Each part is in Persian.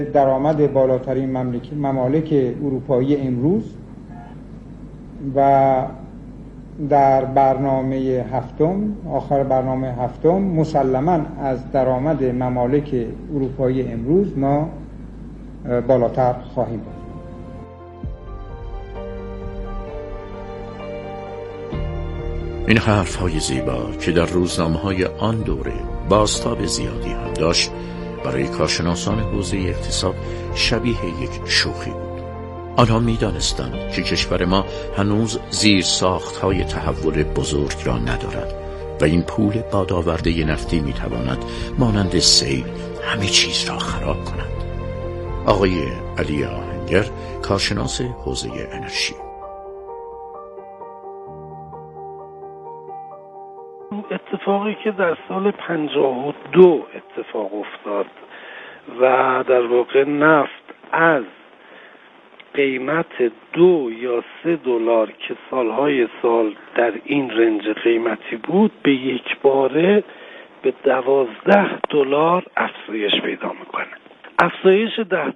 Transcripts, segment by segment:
درآمد بالاترین ممالک اروپایی امروز و در برنامه هفتم، آخر برنامه هفتم، مسلماً از درآمد ممالک اروپایی امروز ما بالاتر خواهیم بود. این حرف‌های زیبا که در روزنامه‌های آن دوره بازتاب زیادی هم داشت، برای کارشناسان حوزه اقتصاد شبیه یک شوخی بود. آنها می‌دانستند که کشور ما هنوز زیرساخت‌های تحول بزرگ را ندارد و این پول بادآورده نفتی می‌تواند مانند سیل همه چیز را خراب کند. آقای علی آهنگر، کارشناس حوزه انرژی: اتفاقی که در سال 52 اتفاق افتاد و در واقع نفت از قیمت 2 یا 3 دلار که سالهای سال در این رنج قیمتی بود، به یک باره به 12 دلار افزایش پیدا میکنه. افزایش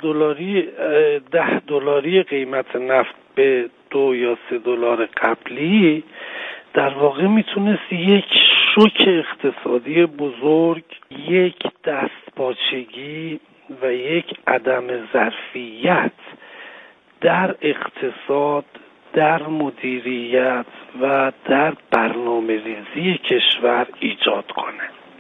10 دلاری قیمت نفت به 2 یا 3 دلار قبلی در واقع میتونست یک شوک اقتصادی بزرگ، یک دستپاچگی و یک عدم ظرفیت در اقتصاد، در مدیریت و در برنامه‌ریزی کشور ایجاد کنه.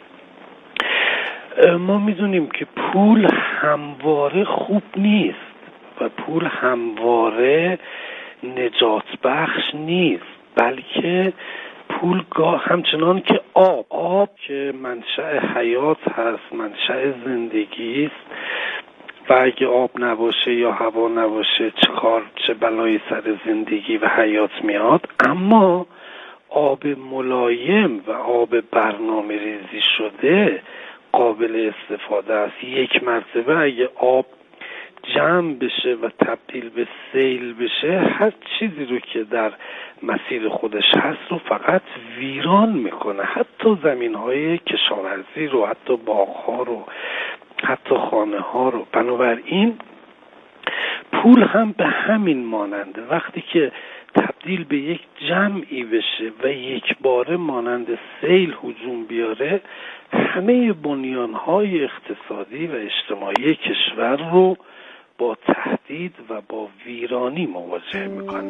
ما میدونیم که پول همواره خوب نیست و پول همواره نجات بخش نیست، بلکه پول همچنان که آب که منشأ حیات هست، منشأ زندگی است و اگه آب نباشه یا هوا نباشه چه بلایی سر زندگی و حیات میاد. اما آب ملایم و آب برنامه ریزی شده قابل استفاده است. یک مرتبه اگه آب جمع بشه و تبدیل به سیل بشه، هر چیزی رو که در مسیر خودش هست رو فقط ویران میکنه، حتی زمین‌های کشاورزی رو، حتی باغ‌ها رو، حتی خانه‌ها رو. بنابراین پول هم به همین ماننده. وقتی که تبدیل به یک جمعی بشه و یک باره مانند سیل هجوم بیاره، همه بنیان‌های اقتصادی و اجتماعی کشور رو با تهدید و با ویرانی مواجه میکنه.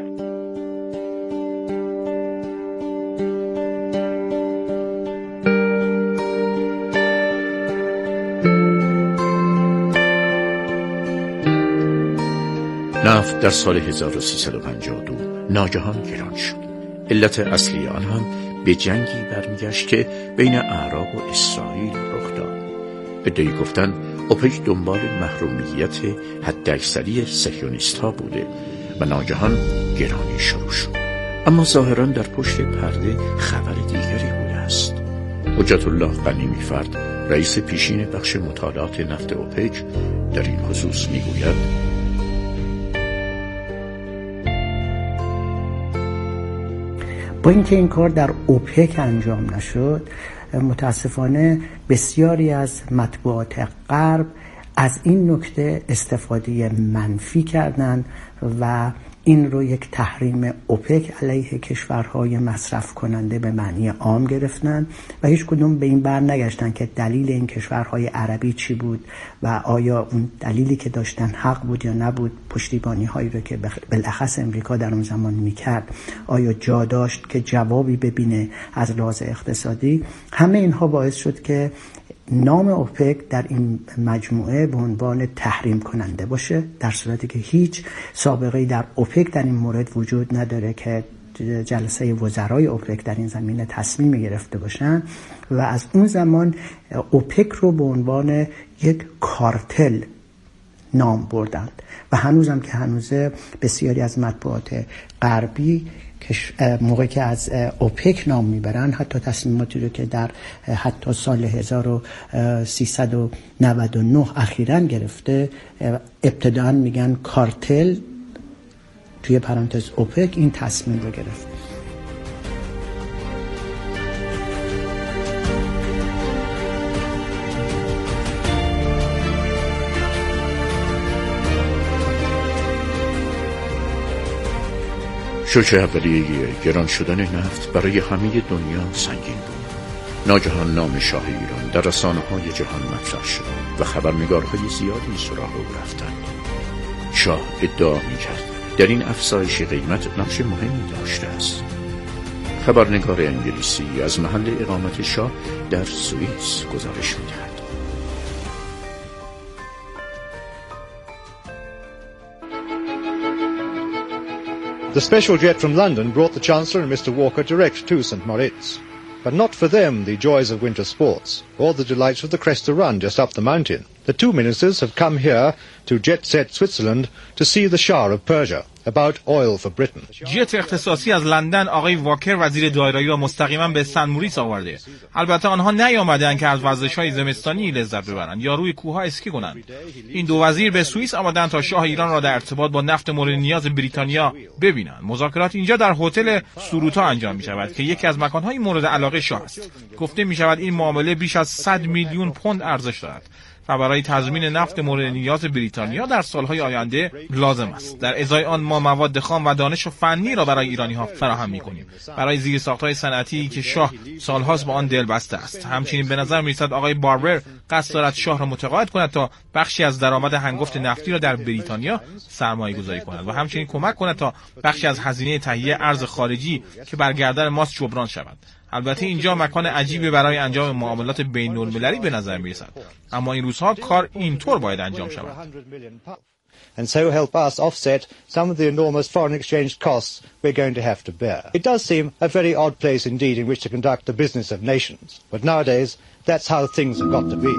نفت در سال 1352 ناگهان گران شد. علت اصلی آن هم به جنگی برمیگشت که بین اعراب و اسرائیل رخ داد. عده‌ای گفتند اوپک دنبال محرومیت حداکثری صهیونیست‌ها بوده و ناگهان گرانی شروع شد. اما ظاهراً در پشت پرده خبر دیگری بوده است. حجت الله غنیمی فرد، رئیس پیشین بخش مطالعات نفت اوپک، در این خصوص میگوید: با اینکه این کار در اوپک انجام نشد، متاسفانه بسیاری از مطبوعات غرب از این نکته استفاده منفی کردند و این رو یک تحریم اوپک علیه کشورهای مصرف کننده به معنی عام گرفتن و هیچ کدوم به این بر نگشتن که دلیل این کشورهای عربی چی بود و آیا اون دلیلی که داشتن حق بود یا نبود. پشتیبانی هایی رو که بالاخص امریکا در اون زمان میکرد آیا جا داشت که جوابی ببینه از لحاظ اقتصادی. همه اینها باعث شد که نام اوپک در این مجموعه به عنوان تحریم کننده باشه، در صورتی که هیچ سابقه‌ای در اوپک در این مورد وجود نداره که جلسه وزرای اوپک در این زمینه تصمیم گرفته باشن و از اون زمان اوپک رو به عنوان یک کارتل نام بردند و هنوزم که هنوزه بسیاری از مطبوعات غربی موقعی که از اوپک نام میبرن حتی تصمیماتی رو که در حتی سال 1399 اخیراً گرفته ابتداً میگن کارتل توی پرانتز اوپک این تصمیم رو گرفت. شوک اولیه گران شدن نفت برای همه دنیا سنگین بود. ناگهان نام شاه ایران در رسانه‌های جهان مطرح شد و خبرنگارهای زیادی سراغ او رفتند. شاه ادعا می‌کرد در این افزایش قیمت نقش مهمی داشته است. خبرنگار انگلیسی از محل اقامت شاه در سوئیس گزارش می‌دهد. The special jet from London brought the Chancellor and Mr. Walker direct to St. Moritz. But not for them the joys of winter sports, or the delights of the Cresta Run just up the mountain. The two ministers have come here to jet-set Switzerland to see the Shah of Persia about oil for Britain. جت اختصاصی از لندن آقای واکر وزیر دارایی را مستقیما به سن موریس آورده. البته آنها نیامدند که از ورزش‌های زمستانی لذت ببرند یا روی کوه‌ها اسکی کنند. این دو وزیر به سوئیس آمدند تا شاه ایران را در ارتباط با نفت مورد نیاز بریتانیا ببینند. مذاکرات اینجا در هتل سوروتا انجام می‌شود که یکی از مکان‌های مورد علاقه شاه است. گفته می‌شود این معامله بیش از 100 میلیون پوند ارزش دارد و برای تضمین نفت مورد نیاز بریتانیا در سالهای آینده لازم است. در ازای آن ما مواد خام و دانش فنی را برای ایرانی‌ها فراهم می‌کنیم برای زیرساخت‌های صنعتی که شاه سال‌هاست با آن دلبسته است. همچنین به نظر می‌رسد آقای باربر قصد دارد شاه را متقاعد کند تا بخشی از درآمد هنگفت نفتی را در بریتانیا سرمایه‌گذاری کند و همچنین کمک کند تا بخشی از هزینه تهیه ارز خارجی که بر گردن ماست جبران شود. البته اینجا مکان عجیبی برای انجام معاملات بین‌المللی به نظر می‌رسد، اما این روزها کار اینطور باید انجام شود. And so help us offset some of the enormous foreign exchange costs we're going to have to bear. It does seem a very odd place indeed in which to conduct the business of nations, but nowadays that's how things have got to be.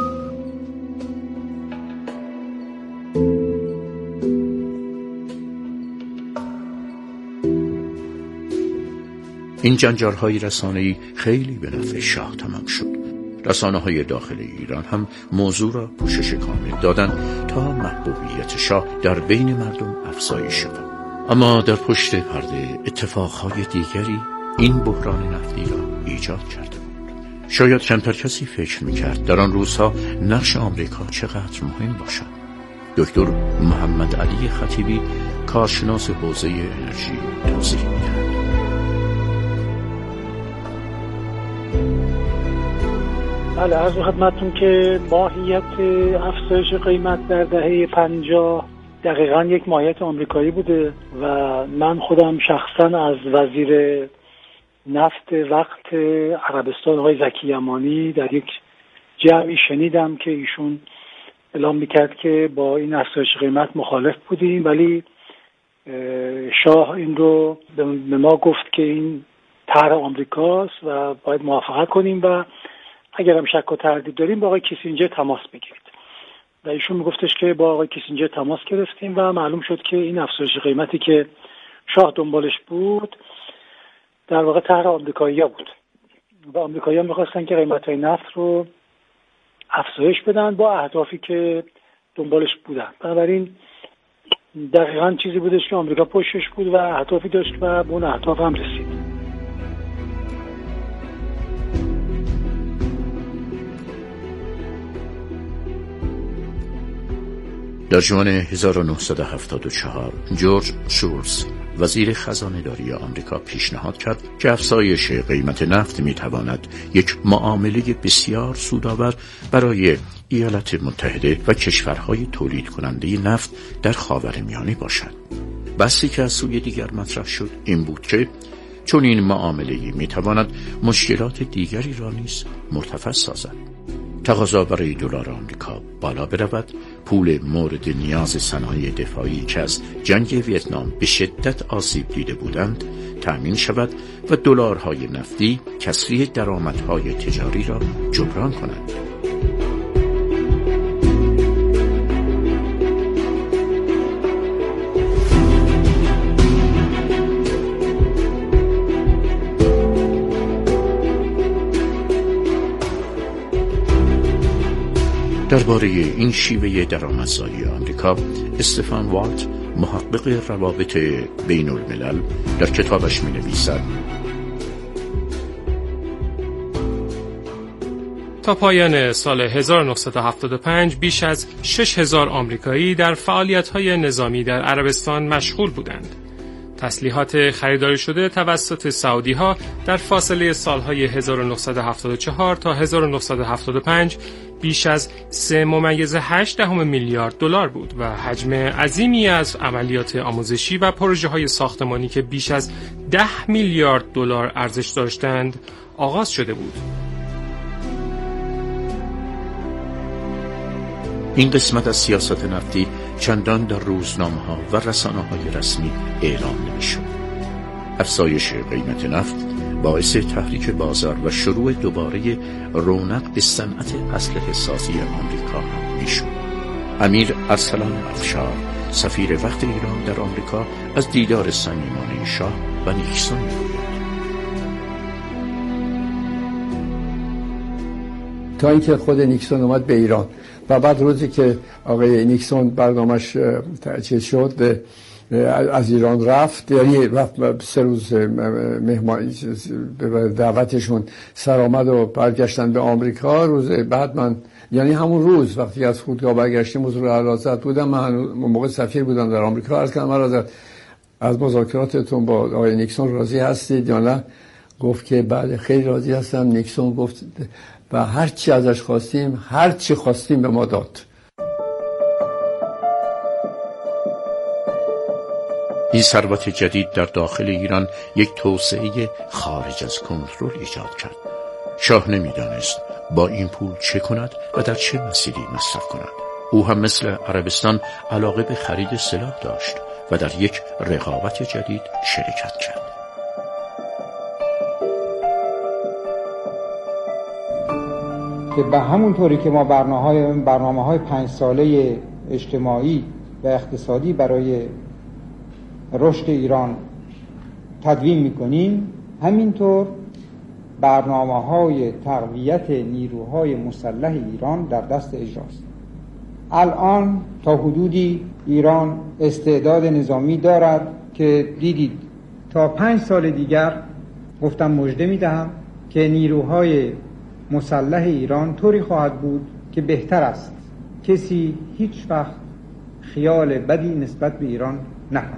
این جنجال‌های رسانه‌ای خیلی به نفع شاه تمام شد. رسانه‌های داخل ایران هم موضوع را پوشش کامل دادند تا محبوبیت شاه در بین مردم افزایش شد. اما در پشت پرده اتفاقهای دیگری این بحران نفتی را ایجاد کرده بود. شاید کمتر کسی فکر می‌کرد در آن روزها نقش آمریکا چقدر مهم باشد. دکتر محمد علی خطیبی کارشناس حوزه انرژی توضیح می‌دهد. بله، عرض خدمتتون که ماهیت افزایش قیمت در دهه 50 دقیقاً یک ماهیت آمریکایی بوده و من خودم شخصاً از وزیر نفت وقت عربستان آقای زکی یمانی در یک جمعی شنیدم که ایشون اعلام میکرد که با این افزایش قیمت مخالف بودیم، ولی شاه این رو به ما گفت که این طرح آمریکاست و باید موافقت کنیم و اگر هم شک و تردید داریم با آقای کیسینجر تماس بگیرید. و ایشون میگفتش که با آقای کیسینجر تماس گرفتیم و معلوم شد که این افزایش قیمتی که شاه دنبالش بود در واقع طرح آمریکایی‌ها بود و آمریکایی‌ها می‌خواستن که قیمت‌های نفت رو افزایش بدن با اهدافی که دنبالش بودن. بنابراین دقیقاً چیزی بودش که آمریکا پشتش بود و اهدافی داشت و به اون اهداف هم رسید. در ژوئن 1974 جورج شولز وزیر خزانه‌داری آمریکا پیشنهاد کرد که افزایش قیمت نفت می‌تواند یک معامله بسیار سودآور برای ایالات متحده و کشورهای تولید کننده نفت در خاورمیانه باشد. بحثی که از سوی دیگر مطرح شد این بود که چون این معامله‌ای می‌تواند مشکلات دیگری را نیز مرتفع سازد. تقاضا برای دلار آمریکا بالا برود، پول مورد نیاز صنایع دفاعی که از جنگ ویتنام به شدت آسیب دیده بودند تأمین شود و دلارهای نفتی کسری درآمدهای تجاری را جبران کنند. درباره این شیوه درآمدزایی آمریکا استفان والت محقق روابط بین الملل در کتابش می نویسد: تا پایان سال 1975 بیش از 6000 آمریکایی در فعالیت‌های نظامی در عربستان مشغول بودند. تسلیحات خریداری شده توسط سعودی ها در فاصله سالهای 1974 تا 1975 بیش از 3.8 میلیارد دلار بود و حجم عظیمی از عملیات آموزشی و پروژه های ساختمانی که بیش از 10 میلیارد دلار ارزش داشتند آغاز شده بود. این قسمت از سیاست نفتی چندان در روزنامه‌ها و رسانه‌های رسمی اعلام نمی‌شد. افزایش قیمت نفت باعث تحریک بازار و شروع دوباره رونق به صنعت اسلحه سازی آمریکا هم می‌شد. امیر ارسلان افشار سفیر وقت ایران در آمریکا از دیدار صمیمانه شاه و نیکسون می‌گوید. تا اینکه خود نیکسون اومد به ایران و بعد روزی که آقای نیکسون برنامه‌اش چیز شد از ایران رفت، یعنی رفت 3 روز مهمان دعوتشون سر آمد و برگشتن به آمریکا. روز بعد من، یعنی همون روز وقتی از فرودگاه برگشتیم حضور اعلیحضرت بودم، من موقع سفیر بودم در آمریکا، عرض کردم از مذاکراتتون با آقای نیکسون راضی هستید یا نه؟ گفت که بله خیلی راضی هستم. نیکسون گفت و هر چی ازش خواستیم، هر چی خواستیم به ما داد. این ثروت جدید در داخل ایران یک توسعه خارج از کنترل ایجاد کرد. شاه نمیدانست با این پول چه کند و در چه مسیری مصرف کند. او هم مثل عربستان علاقه به خرید سلاح داشت و در یک رقابت جدید شرکت کرد. که به همون طوری که ما برنامه‌های 5 ساله اجتماعی و اقتصادی برای رشد ایران تدوین می‌کنیم، همینطور برنامه‌های تقویت نیروهای مسلح ایران در دست اجراست. الان تا حدودی ایران استعداد نظامی دارد که دیدید تا 5 سال دیگر گفتم مژده می‌دهم که نیروهای مسلح ایران طوری خواهد بود که بهتر است کسی هیچ وقت خیال بدی نسبت به ایران نکند.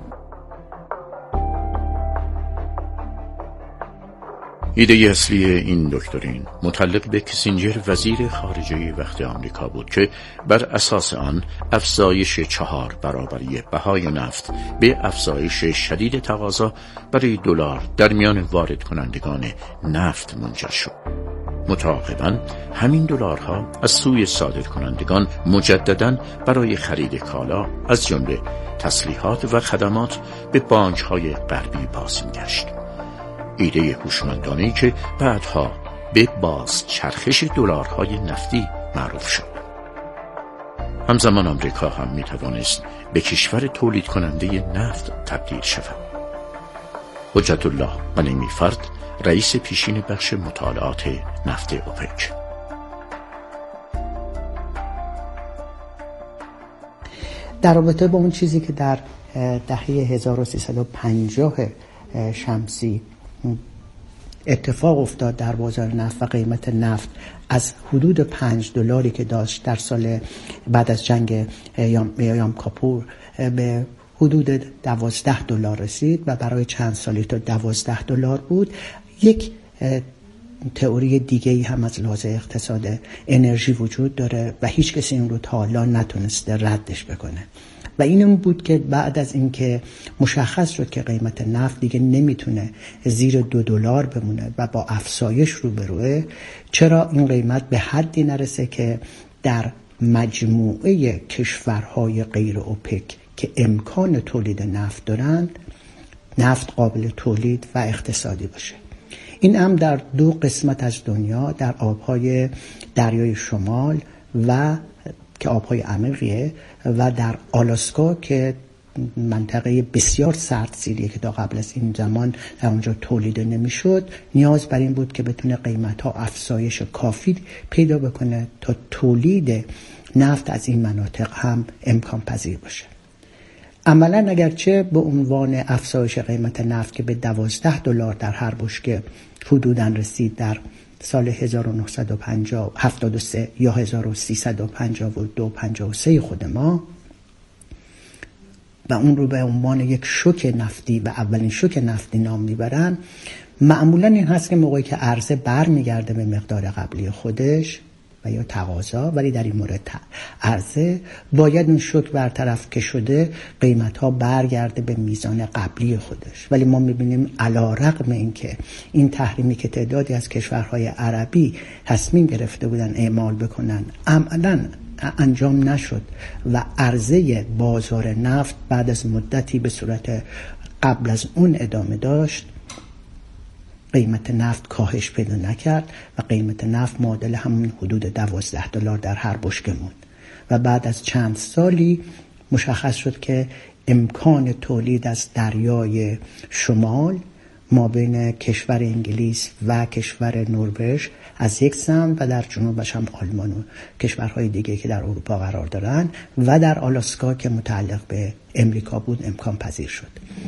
ایده اصلی این دکترین متعلق به کیسینجر وزیر خارجه وقت آمریکا بود که بر اساس آن افزایش 4 برابری بهای نفت به افزایش شدید تقاضا برای دلار در میان وارد کنندگان نفت منجر شد. متعاقباً همین دلارها از سوی صادر کنندگان مجدداً برای خرید کالا از جمله تسلیحات و خدمات به بانک‌های غربی باز می‌گشت. ایده هوشمندانه‌ای که بعدها به باز چرخش دلارهای نفتی معروف شد. همزمان آمریکا هم می‌توانست به کشور تولید کننده نفت تبدیل شود. حجت الله غنیمی فرد، رئیس پیشین بخش مطالعات نفت اوپک. در رابطه با اون چیزی که در دهه 1350 شمسی اتفاق افتاد در بازار نفت و قیمت نفت از حدود $5 که داشت در سال بعد از جنگ یام کاپور به حدود $12 رسید و برای چند سالی تا $12 بود. یک تئوری دیگه‌ای هم از لحاظ اقتصاد انرژی وجود داره و هیچ کسی این رو تا حالا نتونسته ردش بکنه و این بود که بعد از اینکه مشخص شد که قیمت نفت دیگه نمیتونه زیر $2 بمونه و با افزایش روبروه، چرا این قیمت به حدی نرسه که در مجموعه کشورهای غیر اوپک که امکان تولید نفت دارند، نفت قابل تولید و اقتصادی باشه. این هم در 2 قسمت از دنیا، در آبهای دریای شمال و که آبهای عمیقیه و در آلاسکا که منطقه بسیار سردسیریه که تا قبل از این زمان در اونجا تولید نمیشد، نیاز بر این بود که بتونه قیمت‌ها افزایش کافی پیدا بکنه تا تولید نفت از این مناطق هم امکان پذیر باشه. عملاً اگرچه به عنوان افزایش قیمت نفت که به $12 در هر بشکه حدوداً رسید در سال 1973 یا 1352-53 خود ما، و اون رو به عنوان یک شوک نفتی و اولین شوک نفتی نام میبرن، معمولا این هست که موقعی که عرضه برمیگرده به مقدار قبلی خودش و یا تقاضا، ولی در این مورد عرضه باید اون شوک برطرف که شده قیمت ها برگرده به میزان قبلی خودش. ولی ما میبینیم علیرغم اینکه این تحریمی که تعدادی از کشورهای عربی تصمیم گرفته بودن اعمال بکنن عملاً انجام نشد و عرضه بازار نفت بعد از مدتی به صورت قبل از اون ادامه داشت، قیمت نفت کاهش پیدا نکرد و قیمت نفت معادل همون حدود $12 در هر بشکه موند و بعد از چند سالی مشخص شد که امکان تولید از دریای شمال ما بین کشور انگلیس و کشور نروژ از یک سمت و در جنوبش هم آلمان و کشورهای دیگه که در اروپا قرار دارن و در آلاسکا که متعلق به امریکا بود امکان پذیر شد.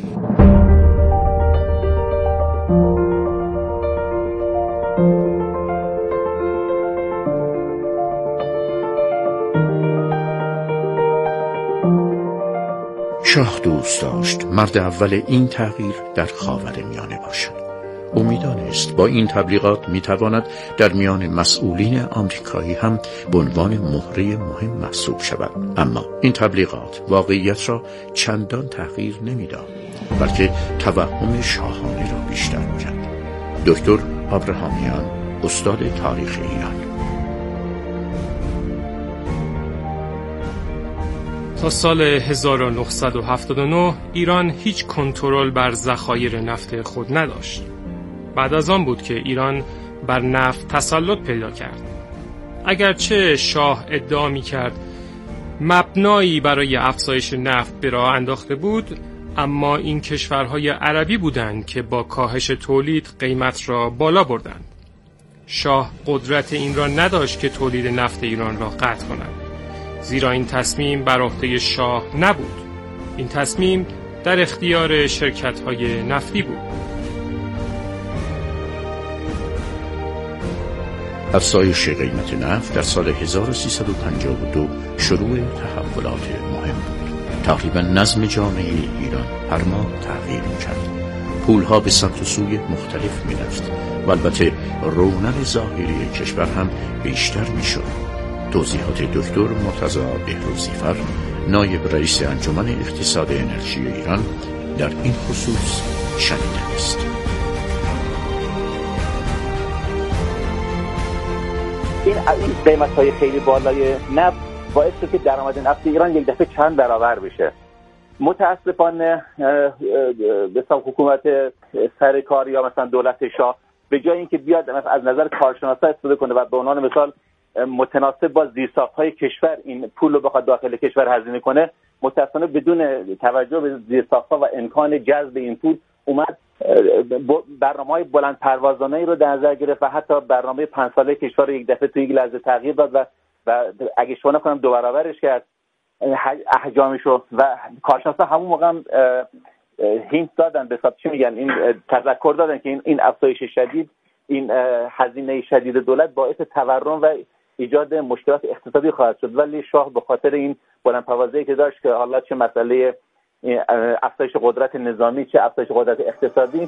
شاه دوست داشت مرد اول این تغییر در خاورمیانه باشد. او می‌دانست با این تبلیغات می‌تواند در میان مسئولین آمریکایی هم به عنوان مهره مهم محسوب شود. اما این تبلیغات واقعیت را چندان تغییر نمی‌داد، بلکه توهم شاهانه را بیشتر می‌کرد. دکتر ابراهامیان، استاد تاریخ ایران. تا سال 1979 ایران هیچ کنترل بر ذخایر نفت خود نداشت. بعد از آن بود که ایران بر نفت تسلط پیدا کرد. اگرچه شاه ادعا می‌کرد مبنایی برای افزایش نفت به راه انداخته بود، اما این کشورهای عربی بودند که با کاهش تولید قیمت را بالا بردند. شاه قدرت این را نداشت که تولید نفت ایران را قطع کند، زیرا این تصمیم بر عهده شاه نبود. این تصمیم در اختیار شرکت‌های نفتی بود. افزایش قیمت نفت در سال 1352 شروع تحولات مهم بود. تقریبا نظم جامعه ایران هر ماه تغییر می‌کرد. پولها به سمت و سوی مختلف می‌رفت و البته رونق ظاهری کشور هم بیشتر می‌شد. توضیحات دکتر مرتضی بهروزیفر، نایب رئیس انجمن اقتصاد انرژی ایران، در این خصوص شنیدنی است. این قیمت‌های خیلی بالای نفت باعث شد که درآمد نفت ایران یک دفعه چند برابر بشه. متاسفانه به حکومت سرکار یا مثلا دولت شاه به جای اینکه بیاد از نظر کارشناسا استفاده کنه و به عنوان مثال متناسب با زیرساخت‌های کشور این پول رو بخواد داخل کشور هزینه کنه، متأسفانه بدون توجه به زیرساخت‌ها و امکان جذب این پول اومد برنامه‌های بلند پروازانه‌ای رو در نظر گرفت و حتی برنامه 5 ساله کشور رو یک دفعه توی یک لحظه تغییر داد و اگه شما نکنم 2 برابرش کرد احجامشو. و کارشناسا همون موقع هم هینت دادن، به حساب چی میگن، این تذکر دادن که این افزایش شدید، این هزینه شدید دولت باعث تورم و ایجاد مشکلات اقتصادی خواهد شد. ولی شاه به خاطر این بلندپروازی که داشت که حالا چه مسئله افزایش قدرت نظامی چه افزایش قدرت اقتصادی،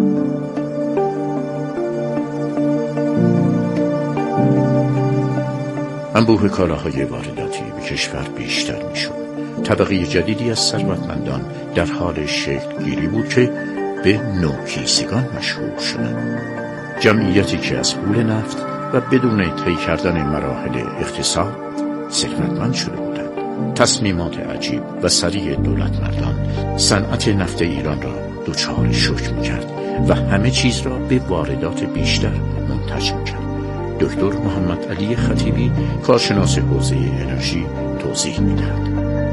انبوه کالاهای وارداتی به کشور بیشتر میشد. طبقه جدیدی از ثروتمندان در حال شکل گیری بود که به نوکیسگان مشهور شدند. جمعیتی که از پول نفت و بدون طی کردن مراحل اقتصاد ثروتمند شده بودند. تصمیمات عجیب و سریع دولتمردان صنعت نفت ایران را دچار شوک می‌کرد و همه چیز را به واردات بیشتر منتج می‌کرد. دکتر محمد علی خطیبی، کارشناس حوزه انرژی، توضیح می‌دهد.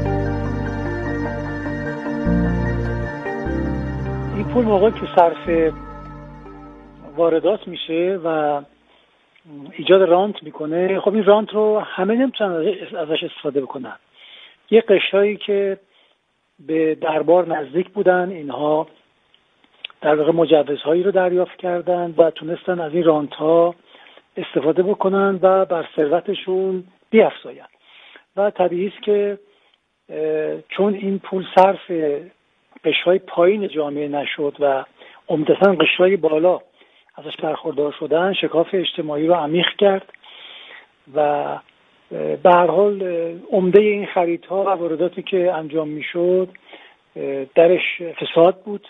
این پول موقعی که صرف واردات میشه و ایجاد رانت میکنه، خب این رانت رو همه نمیتونن ازش استفاده بکنن. یه قشرهایی که به دربار نزدیک بودن، اینها در واقع مجوزهایی رو دریافت کردن و تونستن از این رانت ها استفاده بکنن و بر ثروتشون بیفزاین. و طبیعی است که چون این پول صرف قشرهای پایین جامعه نشد و عمدتاً قشرهای بالا ازش برخوردار شدن، شکاف اجتماعی رو عمیق کرد و به هر حال عمده این خریدها و وارداتی که انجام میشد درش فساد بود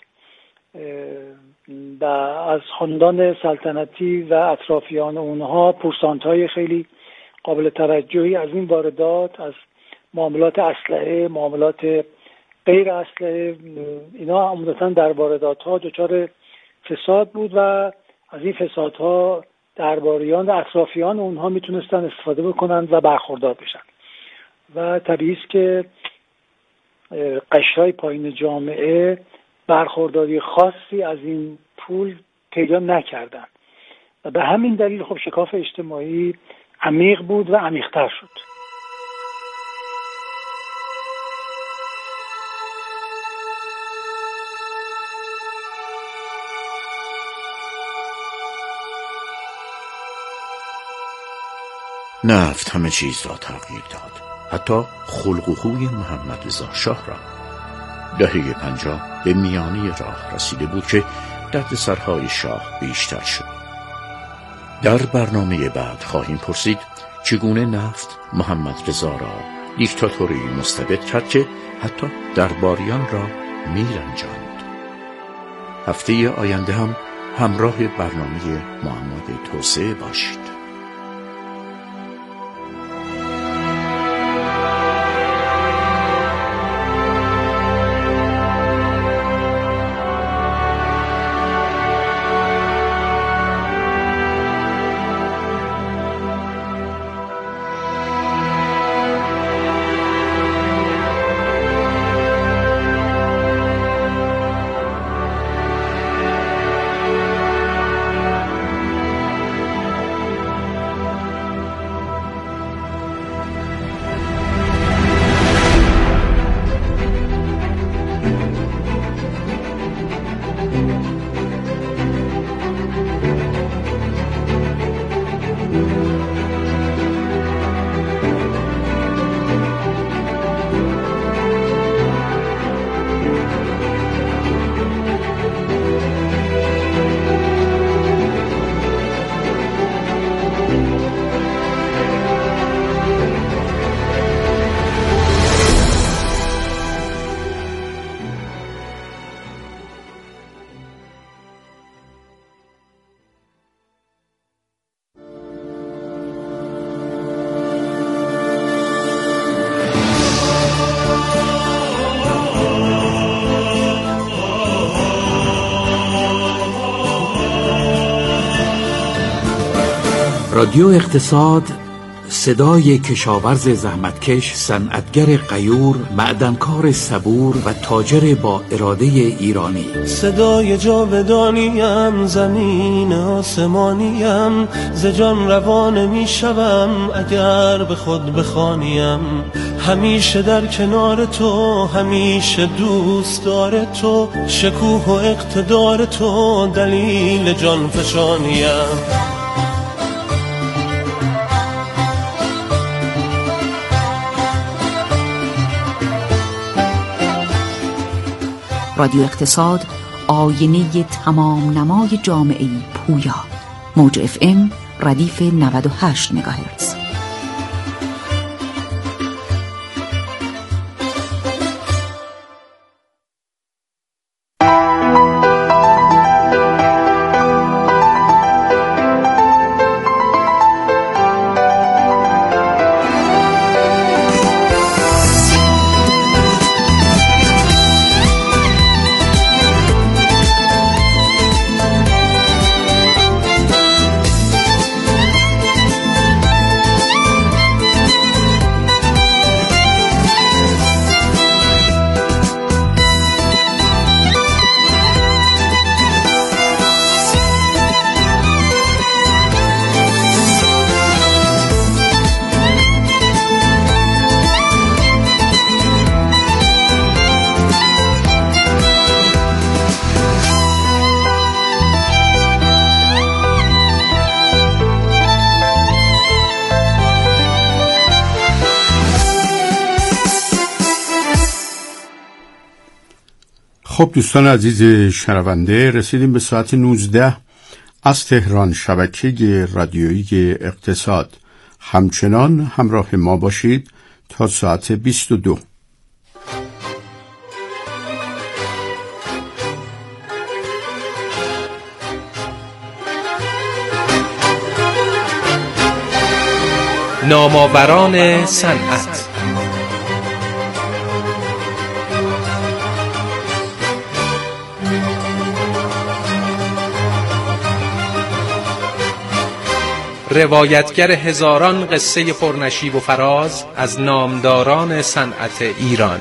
و از خاندان سلطنتی و اطرافیان اونها پورسانت‌های خیلی قابل توجهی از این واردات، از معاملات اسلحه، معاملات غیر اسلحه، اینا عمدتاً در واردات‌ها دچار فساد بود و از این فسادها درباریان و اطرافیان اونها میتونستن استفاده بکنند و برخوردار بشن و طبیعی است که قشرهای پایین جامعه برخورداری خاصی از این پول پیدا نکردن و به همین دلیل خب شکاف اجتماعی عمیق بود و عمیق‌تر شد. نفت همه چیز را تغییر داد، حتی خلق و خوی محمد رضا شاه را. دهه 50 به میانه راه رسیده بود که دردسرهای شاه بیشتر شد. در برنامه بعد خواهیم پرسید چگونه نفت محمد رضا را دیکتاتوری مستبد کرد که حتی درباریان را میرنجاند. هفته آینده هم همراه برنامه محمد توسعه باشید. رادیو اقتصاد، صدای کشاورز زحمتکش، صنعتگر غیور، معدنکار صبور و تاجر با اراده ایرانی. صدای جاودانیم، زمین آسمانیم، ز جان روان می شوم اگر به خود بخوانیم. همیشه در کنار تو، همیشه دوست دار تو، شکوه و اقتدار تو دلیل جان فشانیم. رادیو اقتصاد، آینه تمام نمای جامعه پویا. موج FM ردیف 98 مگاهرتز. خب دوستان عزیز شنونده، رسیدیم به ساعت 19 از تهران، شبکه رادیویی اقتصاد. همچنان همراه ما باشید تا ساعت 22. نامآوران صنعت. روایتگر هزاران قصه پرنشیب و فراز از نامداران صنعت ایران.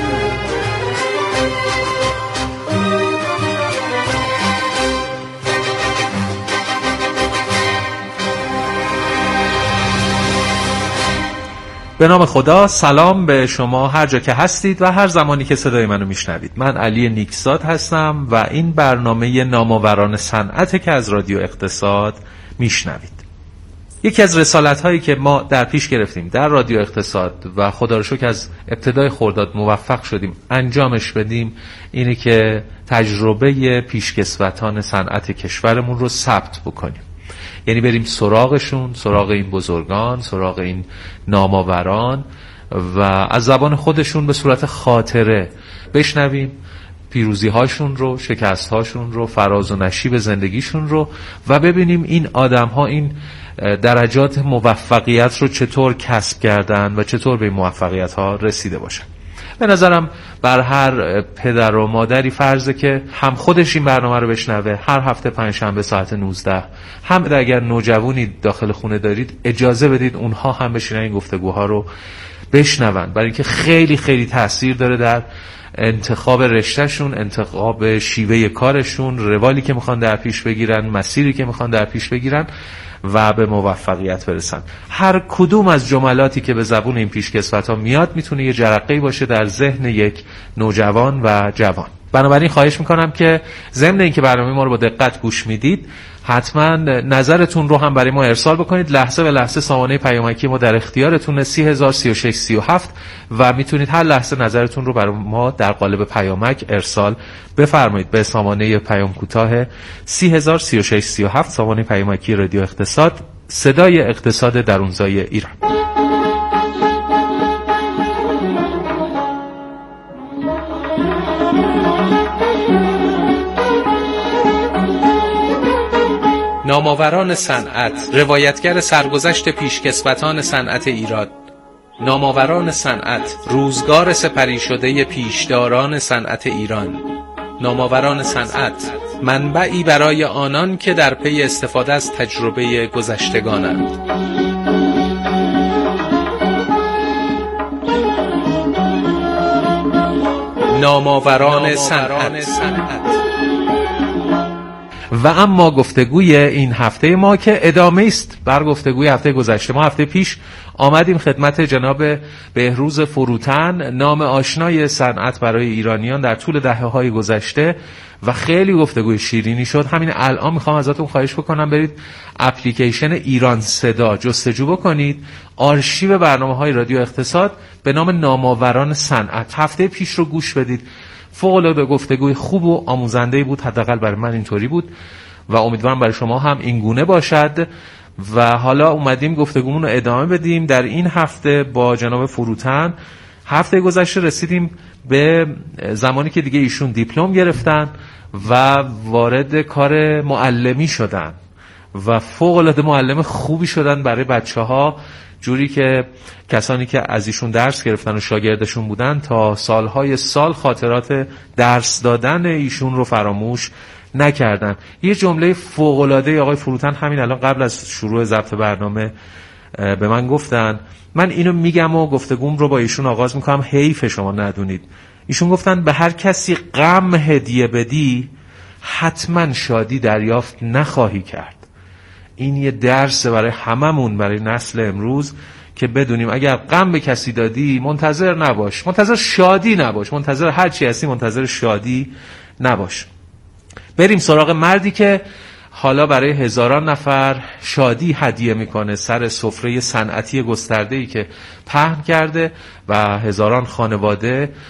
به نام خدا، سلام به شما هر جا که هستید و هر زمانی که صدای منو میشنوید. من علی نیکزاد هستم و این برنامه نامآوران صنعت که از رادیو اقتصاد میشنوید. یکی از رسالت هایی که ما در پیش گرفتیم در رادیو اقتصاد و خدا رو شکر از ابتدای خرداد موفق شدیم انجامش بدیم اینه که تجربه پیشکسوتان صنعت کشورمون رو ثبت بکنیم. یعنی بریم سراغشون، سراغ این بزرگان، سراغ این نامآوران و از زبان خودشون به صورت خاطره بشنویم پیروزی هاشون رو، شکست هاشون رو، فراز و نشیب زندگیشون رو و ببینیم این آدم ها این درجات موفقیت رو چطور کسب کردن و چطور به این موفقیت ها رسیده باشن. به نظرم بر هر پدر و مادری فرضه که هم خودش این برنامه رو بشنوه هر هفته پنجشنبه ساعت 19، هم اگر نوجوانی داخل خونه دارید اجازه بدید اونها هم بشینن این گفتگوها رو بشنون، برای اینکه خیلی خیلی تأثیر داره در انتخاب رشتهشون، انتخاب شیوه کارشون، روالی که میخوان در پیش بگیرن، مسیری که میخوان در پیش بگیرن و به موفقیت برسن. هر کدوم از جملاتی که به زبون این پیشکسوت‌ها میاد میتونه یه جرقه‌ای باشه در ذهن یک نوجوان و جوان. بنابراین خواهش میکنم که ضمن اینکه برنامه ما رو با دقت گوش میدید حتما نظرتون رو هم برای ما ارسال بکنید. لحظه به لحظه سامانه پیامکی ما در اختیارتونه 303637 و میتونید هر لحظه نظرتون رو برای ما در قالب پیامک ارسال بفرمایید به سامانه پیام کوتاه 303637 سامانه پیامکی رادیو اقتصاد، صدای اقتصاد درونزای ایران. نامآوران صنعت، روایتگر سرگذشت پیشکسوتان صنعت ایران. نامآوران صنعت، روزگار سپری شده پیشداران صنعت ایران. نامآوران صنعت، منبعی برای آنان که در پی استفاده از تجربه گذشتگانند. نامآوران صنعت. و اما گفتگوی این هفته ما که ادامه است بر گفتگوی هفته گذشته. ما هفته پیش آمدیم خدمت جناب بهروز فروتن، نام آشنای صنعت برای ایرانیان در طول دهه‌های گذشته و خیلی گفتگوی شیرینی شد. همین الان میخوام ازتون خواهش بکنم برید اپلیکیشن ایران صدا جستجو بکنید، آرشیو برنامه‌های رادیو اقتصاد به نام نامآوران صنعت. هفته پیش رو گوش بدید، فوق‌العاده گفتگوی خوب و آموزنده‌ای بود، حداقل برای من اینطوری بود و امیدوارم برای شما هم این گونه باشد. و حالا اومدیم گفتگومون رو ادامه بدیم در این هفته با جناب فروتن. هفته گذشته رسیدیم به زمانی که دیگه ایشون دیپلم گرفتن و وارد کار معلمی شدن و فوق‌العاده معلم خوبی شدن برای بچه‌ها، جوری که کسانی که از ایشون درس گرفتن و شاگردشون بودن تا سالهای سال خاطرات درس دادن ایشون رو فراموش نکردن. یه جمله فوق‌العاده آقای فروتن همین الان قبل از شروع ضبط برنامه به من گفتن، من اینو میگم و گفتگوم رو با ایشون آغاز میکنم، حیف شما ندونید. ایشون گفتن به هر کسی غم هدیه بدی حتما شادی دریافت نخواهی کرد. این یه درس برای هممون، برای نسل امروز که بدونیم اگر غم به کسی دادی منتظر نباش، منتظر شادی نباش، منتظر هر چی هستی منتظر شادی نباش. بریم سراغ مردی که حالا برای هزاران نفر شادی هدیه میکنه سر سفره صنعتی گسترده‌ای که پهن کرده و هزاران خانواده